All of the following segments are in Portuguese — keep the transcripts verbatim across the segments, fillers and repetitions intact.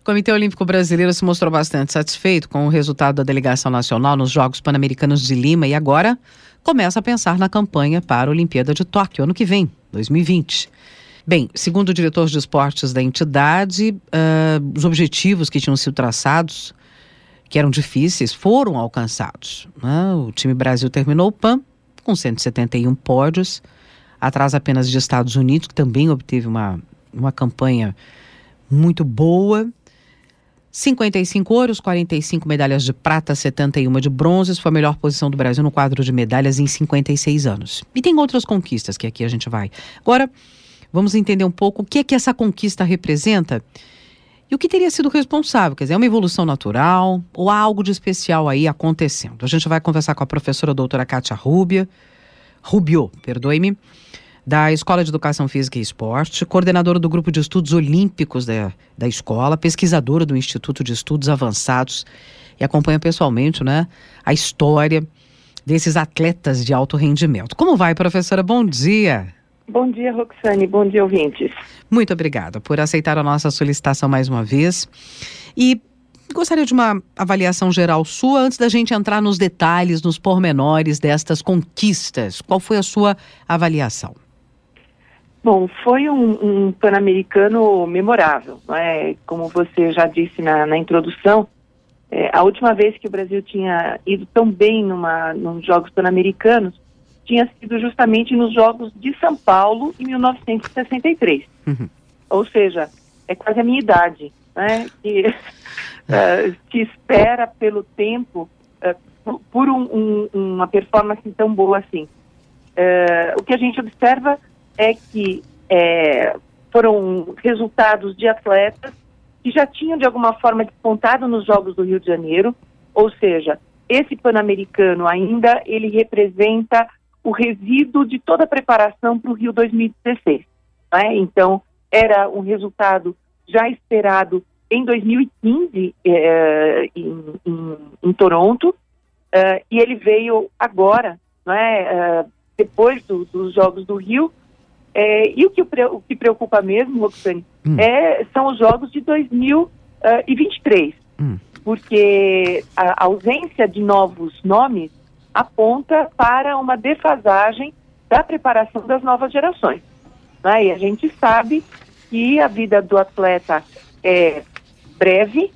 Comitê Olímpico Brasileiro se mostrou bastante satisfeito com o resultado da delegação nacional nos Jogos Pan-Americanos de Lima e agora começa a pensar na campanha para a Olimpíada de Tóquio, ano que vem, dois mil e vinte. Bem, segundo o diretor de esportes da entidade, uh, os objetivos que tinham sido traçados, que eram difíceis, foram alcançados. Né? O time Brasil terminou o Pan com cento e setenta e um pódios, atrás apenas de Estados Unidos, que também obteve uma, uma campanha muito boa. cinquenta e cinco ouros, quarenta e cinco medalhas de prata, setenta e uma de bronze. Isso foi a melhor posição do Brasil no quadro de medalhas em cinquenta e seis anos. E tem outras conquistas que aqui a gente vai. Agora, vamos entender um pouco o que é que essa conquista representa e o que teria sido responsável. Quer dizer, é uma evolução natural ou há algo de especial aí acontecendo? A gente vai conversar com a professora doutora Kátia Rubio, Rubio, perdoe-me, da Escola de Educação Física e Esporte, coordenadora do Grupo de Estudos Olímpicos da, da escola, pesquisadora do Instituto de Estudos Avançados e acompanha pessoalmente, né, a história desses atletas de alto rendimento. Como vai, professora? Bom dia. Bom dia, Roxane. Bom dia, ouvintes. Muito obrigada por aceitar a nossa solicitação mais uma vez. E gostaria de uma avaliação geral sua antes da gente entrar nos detalhes, nos pormenores destas conquistas. Qual foi a sua avaliação? Bom, foi um, um Pan-Americano memorável, não é? Como você já disse na, na introdução, é, a última vez que o Brasil tinha ido tão bem numa, nos Jogos Pan-Americanos tinha sido justamente nos Jogos de São Paulo, em mil novecentos e sessenta e três. Uhum. Ou seja, é quase a minha idade, né? Que uh, se espera pelo tempo uh, por, por um, um, uma performance tão boa assim. Uh, o que a gente observa é que é, foram resultados de atletas que já tinham de alguma forma despontado nos Jogos do Rio de Janeiro, ou seja, esse Pan-Americano ainda ele representa o resíduo de toda a preparação para o Rio dois mil e dezesseis. Né? Então, era um resultado já esperado em dois mil e quinze, é, em, em, em Toronto, é, e ele veio agora, né, é, depois do, dos Jogos do Rio. É, e o que, o que preocupa mesmo, Roxane, hum. é, são os Jogos de dois mil e vinte e três, hum. porque a ausência de novos nomes aponta para uma defasagem da preparação das novas gerações. Né? E a gente sabe que a vida do atleta é breve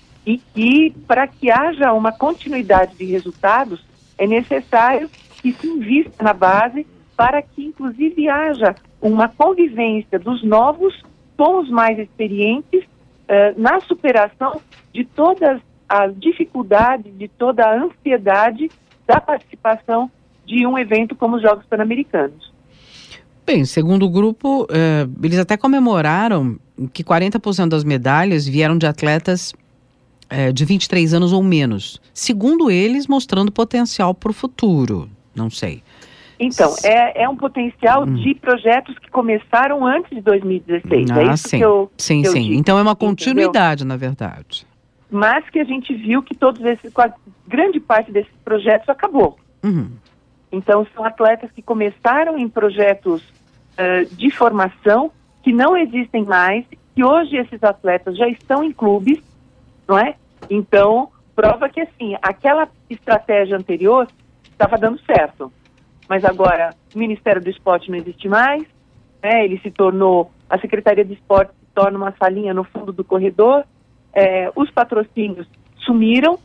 e que, para que haja uma continuidade de resultados, é necessário que se invista na base para que, inclusive, haja uma convivência dos novos com os mais experientes uh, na superação de todas as dificuldades, de toda a ansiedade da participação de um evento como os Jogos Pan-Americanos. Bem, segundo o grupo, eh, eles até comemoraram que quarenta por cento das medalhas vieram de atletas eh, de vinte e três anos ou menos. Segundo eles, mostrando potencial para o futuro. Não sei. Então, é, é um potencial hum. de projetos que começaram antes de dois mil e dezesseis. Ah, é isso sim. que eu Sim, que eu sim. digo, então é uma continuidade, entendeu? Na verdade. Mas que a gente viu que todos esses, quase grande parte desses projetos acabou. Uhum. Então, são atletas que começaram em projetos uh, de formação, que não existem mais, que hoje esses atletas já estão em clubes, não é? Então, prova que, assim, aquela estratégia anterior estava dando certo. Mas agora, o Ministério do Esporte não existe mais, né? Ele se tornou, a Secretaria de Esporte se torna uma salinha no fundo do corredor, é, os patrocínios sumiram,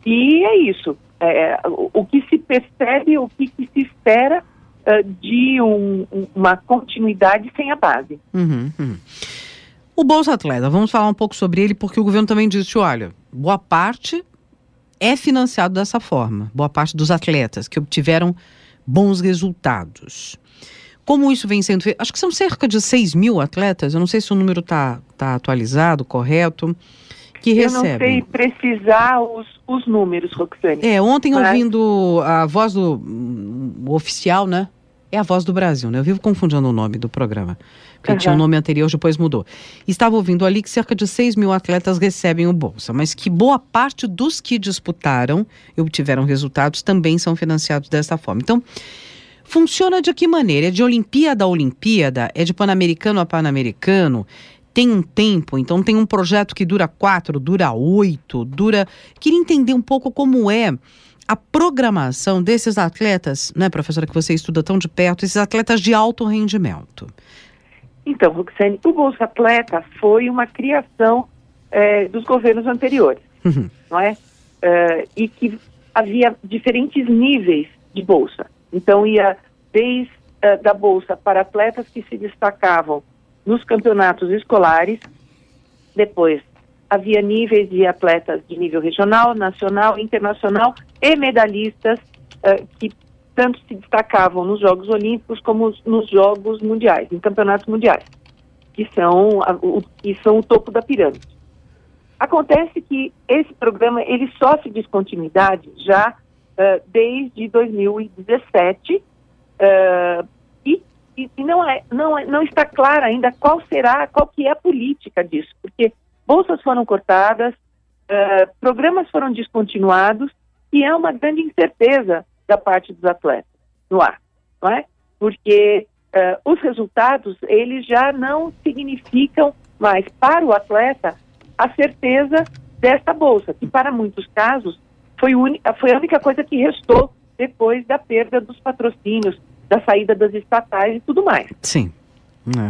e é isso. É, o, o que se percebe, o que, que se espera uh, de um, uma continuidade sem a base. Uhum, uhum. O Bolsa Atleta, vamos falar um pouco sobre ele, porque o governo também disse, olha, boa parte é financiado dessa forma, boa parte dos atletas que obtiveram bons resultados. Como isso vem sendo feito? Acho que são cerca de seis mil atletas, eu não sei se o número está tá atualizado, correto, que recebem. Eu não sei precisar os, os números, Roxane. É, ontem mas... ouvindo a voz do o oficial, né? É a Voz do Brasil, né? Eu vivo confundindo o nome do programa, porque uhum. tinha um nome anterior, depois mudou. Estava ouvindo ali que cerca de seis mil atletas recebem o Bolsa, mas que boa parte dos que disputaram e obtiveram resultados também são financiados dessa forma. Então, funciona de que maneira? É de Olimpíada a Olimpíada? É de Pan-Americano a Pan-Americano? tem um tempo, então tem um projeto que dura quatro, dura oito, dura... Queria entender um pouco como é a programação desses atletas, né, professora, que você estuda tão de perto, esses atletas de alto rendimento. Então, Roxane, o Bolsa Atleta foi uma criação é, dos governos anteriores, uhum. não é? Uh, e que havia diferentes níveis de bolsa. Então, ia desde uh, da bolsa para atletas que se destacavam nos campeonatos escolares, depois havia níveis de atletas de nível regional, nacional, internacional e medalhistas uh, que tanto se destacavam nos Jogos Olímpicos como nos Jogos Mundiais, em campeonatos mundiais, que são, a, o, que são o topo da pirâmide. Acontece que esse programa ele sofre descontinuidade já uh, desde dois mil e dezessete uh, e, e, e não, é, não, é, não está clara ainda qual será, qual que é a política disso, porque bolsas foram cortadas, uh, programas foram descontinuados e é uma grande incerteza da parte dos atletas no ar, não é? Porque uh, os resultados eles já não significam mais para o atleta a certeza desta bolsa, que para muitos casos foi, foi a única coisa que restou depois da perda dos patrocínios, da saída das estatais e tudo mais. Sim. É.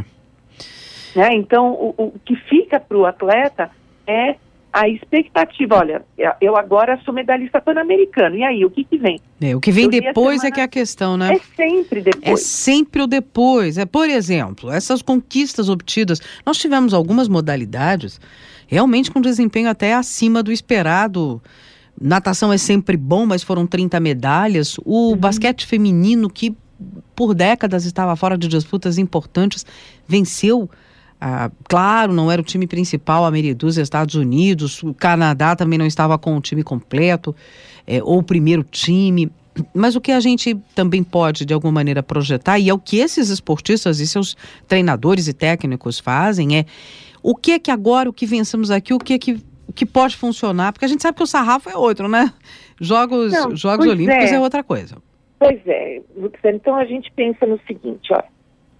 Né? Então, o, o que fica para o atleta é a expectativa. Olha, eu agora sou medalhista pan-americano, e aí, o que que vem? É, o que vem eu depois semana... é que é a questão, né? É sempre depois. É sempre o depois. É, por exemplo, essas conquistas obtidas, nós tivemos algumas modalidades realmente com desempenho até acima do esperado. Natação é sempre bom, mas foram trinta medalhas. O uhum. basquete feminino, que por décadas estava fora de disputas importantes, venceu. Ah, claro, não era o time principal, a Meia Dúzia, Estados Unidos, o Canadá também não estava com o time completo, é, ou o primeiro time. Mas o que a gente também pode, de alguma maneira, projetar, e é o que esses esportistas e seus treinadores e técnicos fazem, é o que é que agora, o que vencemos aqui, o que é que, o que pode funcionar, porque a gente sabe que o sarrafo é outro, né? Jogos, não, Jogos Olímpicos é. é outra coisa. Pois é, então a gente pensa no seguinte, ó,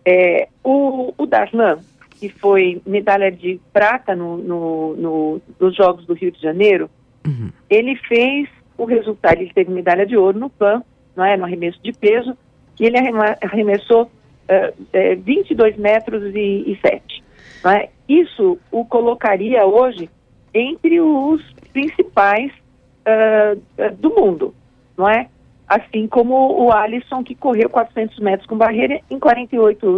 é, o, o Darlan, que foi medalha de prata no, no, no, nos Jogos do Rio de Janeiro, uhum. ele fez o resultado, ele teve medalha de ouro no Pan, não é, no arremesso de peso, e ele arremessou uh, uh, vinte e dois metros e sete. Não é? Isso o colocaria hoje entre os principais uh, uh, do mundo, não é? Assim como o Alisson, que correu quatrocentos metros com barreira em quarenta e oito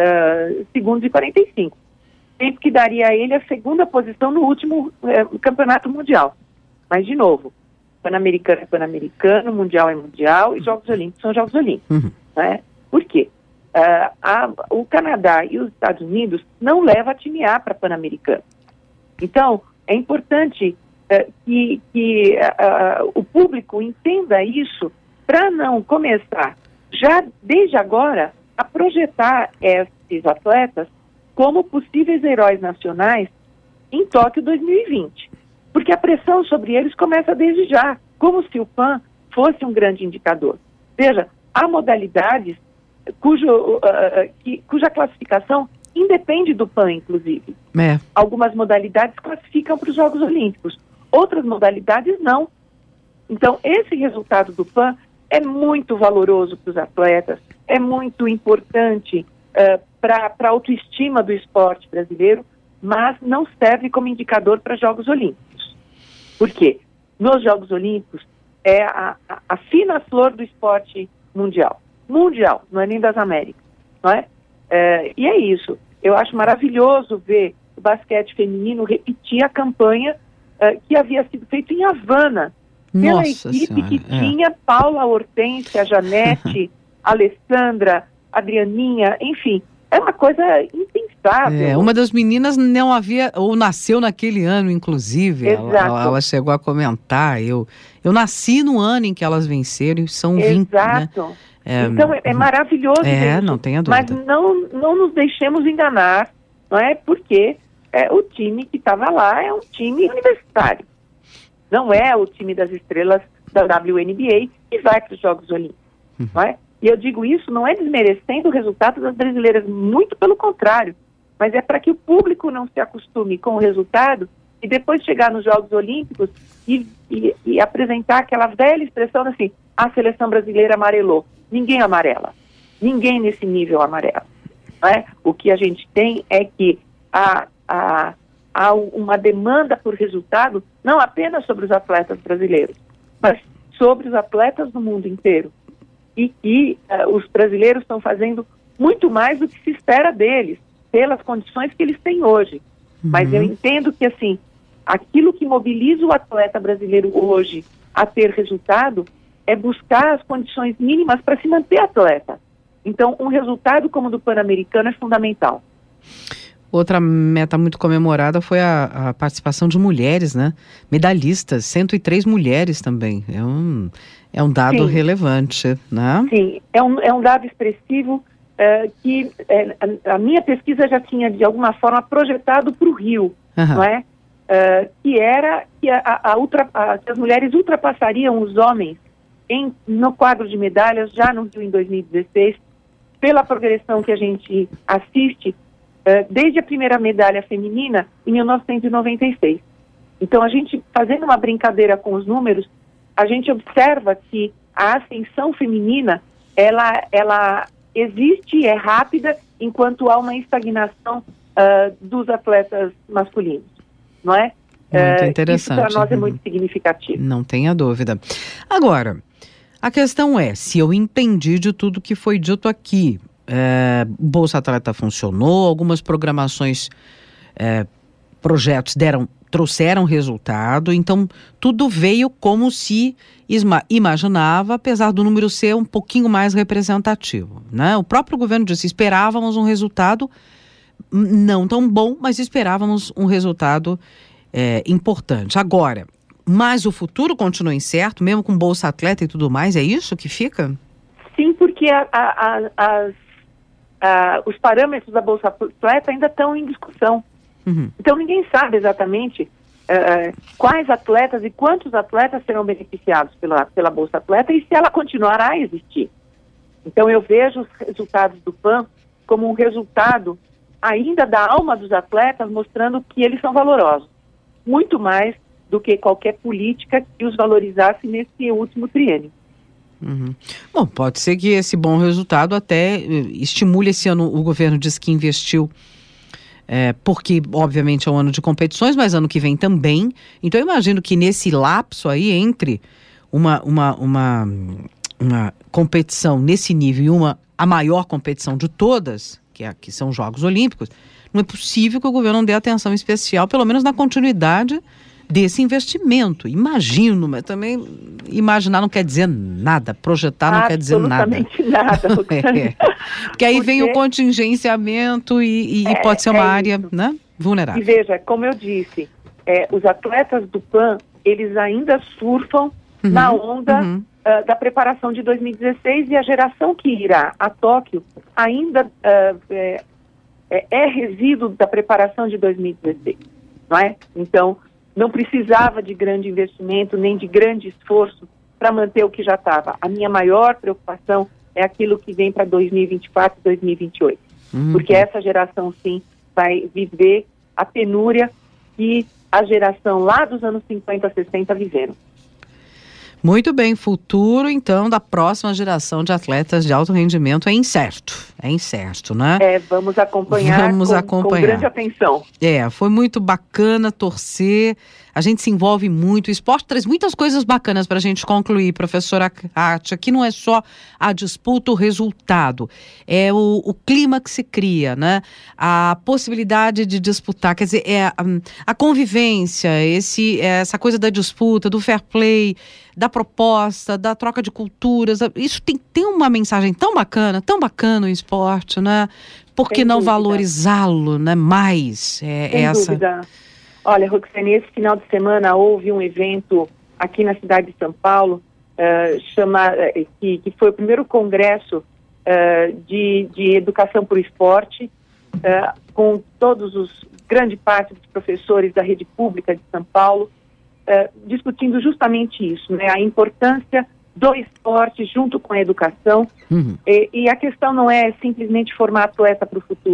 uh, segundos e quarenta e cinco. Tempo que daria a ele a segunda posição no último uh, campeonato mundial. Mas, de novo, Pan-Americano é Pan-Americano, Mundial é Mundial e Jogos Olímpicos são Jogos Olímpicos. Uhum. Né? Por quê? Uh, a, o Canadá e os Estados Unidos não levam a time A para Pan-Americano. Então, é importante uh, que, que uh, uh, o público entenda isso para não começar, já desde agora, a projetar esses atletas como possíveis heróis nacionais em Tóquio dois mil e vinte. Porque a pressão sobre eles começa desde já, como se o Pan fosse um grande indicador. Veja, há modalidades cujo, uh, que, cuja classificação independe do Pan, inclusive. É. Algumas modalidades classificam para os Jogos Olímpicos, outras modalidades não. Então, esse resultado do Pan é muito valoroso para os atletas, é muito importante uh, para a autoestima do esporte brasileiro, mas não serve como indicador para Jogos Olímpicos. Por quê? Nos Jogos Olímpicos é a, a, a fina flor do esporte mundial. Mundial, não é nem das Américas, não é? É, e é isso. Eu acho maravilhoso ver o basquete feminino repetir a campanha uh, que havia sido feita em Havana, pela Nossa equipe senhora, que é. tinha Paula, Hortência, Janete, Alessandra, Adrianinha, enfim, é uma coisa impensável. É, uma das meninas não havia, ou nasceu naquele ano, inclusive, ela, ela, ela chegou a comentar, eu, eu nasci no ano em que elas venceram, e são vinte, Exato. Né? É, então é, é maravilhoso é, isso, não tenha dúvida. Mas não, não nos deixemos enganar, não é? Porque é, o time que estava lá é um time universitário. Não é o time das estrelas da W N B A que vai para os Jogos Olímpicos, uhum. não é? E eu digo isso não é desmerecendo o resultado das brasileiras, muito pelo contrário. mas é para que o público não se acostume com o resultado e depois chegar nos Jogos Olímpicos e, e, e apresentar aquela velha expressão assim, a seleção brasileira amarelou. Ninguém amarela. Ninguém nesse nível amarela. Não é? O que a gente tem é que há, há, há uma demanda por resultado, não apenas sobre os atletas brasileiros, mas sobre os atletas do mundo inteiro. E que uh, os brasileiros estão fazendo muito mais do que se espera deles, pelas condições que eles têm hoje. Uhum. Mas eu entendo que, assim, aquilo que mobiliza o atleta brasileiro hoje a ter resultado é buscar as condições mínimas para se manter atleta. Então, um resultado como o do Pan-Americano é fundamental. Outra meta muito comemorada foi a, a participação de mulheres, né? Medalhistas, cento e três mulheres também. É um, é um dado Sim. relevante, né? Sim, é um, é um dado expressivo uh, que uh, a, a minha pesquisa já tinha, de alguma forma, projetado para o Rio, uhum. não é? Uh, que era que, a, a ultra, a, que as mulheres ultrapassariam os homens em, no quadro de medalhas já no Rio em dois mil e dezesseis, pela progressão que a gente assiste Uh, desde a primeira medalha feminina em mil novecentos e noventa e seis. Então, a gente, fazendo uma brincadeira com os números, a gente observa que a ascensão feminina, ela, ela existe e é rápida, enquanto há uma estagnação uh, dos atletas masculinos, não é? Muito uh, interessante. Isso para nós é muito significativo. Não tenha dúvida. Agora, a questão é, se eu entendi de tudo que foi dito aqui, É, Bolsa Atleta funcionou, algumas programações, é, projetos deram, trouxeram resultado, então tudo veio como se isma, imaginava, apesar do número ser um pouquinho mais representativo, né? O próprio governo disse, esperávamos um resultado não tão bom, mas esperávamos um resultado é, importante. Agora, mas o futuro continua incerto, mesmo com Bolsa Atleta e tudo mais, é isso que fica? Sim, porque a, a, a, as Uh, os parâmetros da Bolsa Atleta ainda estão em discussão. Uhum. Então, ninguém sabe exatamente uh, quais atletas e quantos atletas serão beneficiados pela, pela Bolsa Atleta e se ela continuará a existir. Então, eu vejo os resultados do P A N como um resultado ainda da alma dos atletas, mostrando que eles são valorosos. Muito mais do que qualquer política que os valorizasse nesse último triênio. Uhum. Bom, pode ser que esse bom resultado até estimule. Esse ano o governo diz que investiu, é, porque obviamente é um ano de competições, mas ano que vem também. Então eu imagino que nesse lapso aí entre uma, uma, uma, uma competição nesse nível e uma, a maior competição de todas, que, é, que são os Jogos Olímpicos, não é possível que o governo não dê atenção especial, pelo menos na continuidade desse investimento. Imagino, mas também imaginar não quer dizer nada, projetar não quer dizer nada. Absolutamente nada. é. Porque aí Porque... vem o contingenciamento e, e é, pode ser uma é área, né, vulnerável. E veja, como eu disse, é, os atletas do P A N, eles ainda surfam uhum, na onda uhum. uh, da preparação de dois mil e dezesseis, e a geração que irá a Tóquio ainda uh, é, é resíduo da preparação de dois mil e dezesseis, não é? Então, não precisava de grande investimento, nem de grande esforço para manter o que já estava. A minha maior preocupação é aquilo que vem para dois mil e vinte e quatro, dois mil e vinte e oito. Uhum. Porque essa geração, sim, vai viver a penúria que a geração lá dos anos cinquenta, sessenta viveram. Muito bem, futuro, então, da próxima geração de atletas de alto rendimento é incerto, é incerto, né? É, vamos acompanhar, vamos com, acompanhar. com grande atenção. É, foi muito bacana torcer, a gente se envolve muito, o esporte traz muitas coisas bacanas para a gente concluir, professora Kátia, que não é só a disputa, o resultado, é o, o clima que se cria, né? A possibilidade de disputar, quer dizer, é a, a convivência, esse, essa coisa da disputa, do fair play, da proposta, da troca de culturas, isso tem, tem uma mensagem tão bacana, tão bacana o esporte, né? Por que não valorizá-lo, né? Mais é, Sem essa... dúvida. Olha, Roxane, esse final de semana houve um evento aqui na cidade de São Paulo, uh, chama, uh, que, que foi o primeiro congresso uh, de, de educação por esporte, uh, com todos os, grande parte dos professores da rede pública de São Paulo, uh, discutindo justamente isso, né, a importância do esporte junto com a educação. Uhum. E, e a questão não é simplesmente formar atleta para o futuro,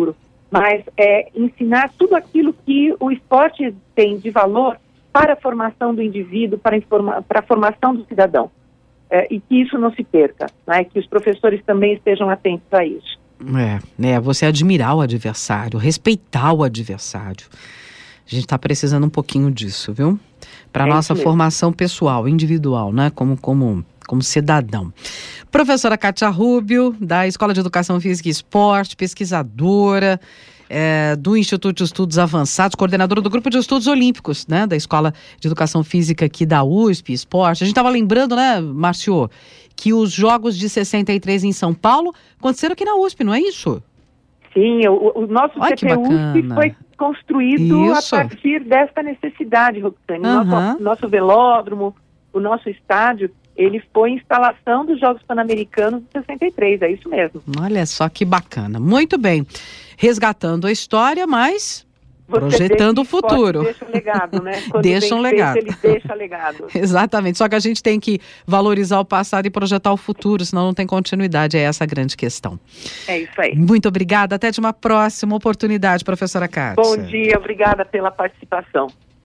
mas é ensinar tudo aquilo que o esporte tem de valor para a formação do indivíduo, para a, informa- para a formação do cidadão. É, e que isso não se perca, né? Que os professores também estejam atentos a isso. É, né? Você admirar o adversário, respeitar o adversário. A gente está precisando um pouquinho disso, viu? Para a é nossa formação pessoal, individual, né? Como, como, como cidadão. Professora Kátia Rubio, da Escola de Educação Física e Esporte, pesquisadora é, do Instituto de Estudos Avançados, coordenadora do Grupo de Estudos Olímpicos, né? Da Escola de Educação Física aqui da U S P, Esporte. A gente estava lembrando, né, Márcio, que os Jogos de sessenta e três em São Paulo aconteceram aqui na U S P, não é isso? Sim, o, o nosso Olha C P U S P foi construído isso. a partir desta necessidade, Roxane. Uhum. Nosso, nosso velódromo, o nosso estádio, ele foi instalação dos Jogos Pan-Americanos de sessenta e três, é isso mesmo. Olha só que bacana. Muito bem. Resgatando a história, mas Você projetando o futuro. Deixa um legado, né? Quando deixa um legado. Feito, ele deixa legado. Exatamente. Só que a gente tem que valorizar o passado e projetar o futuro, senão não tem continuidade. É essa a grande questão. É isso aí. Muito obrigada. Até de uma próxima oportunidade, professora Kátia. Bom dia. Obrigada pela participação.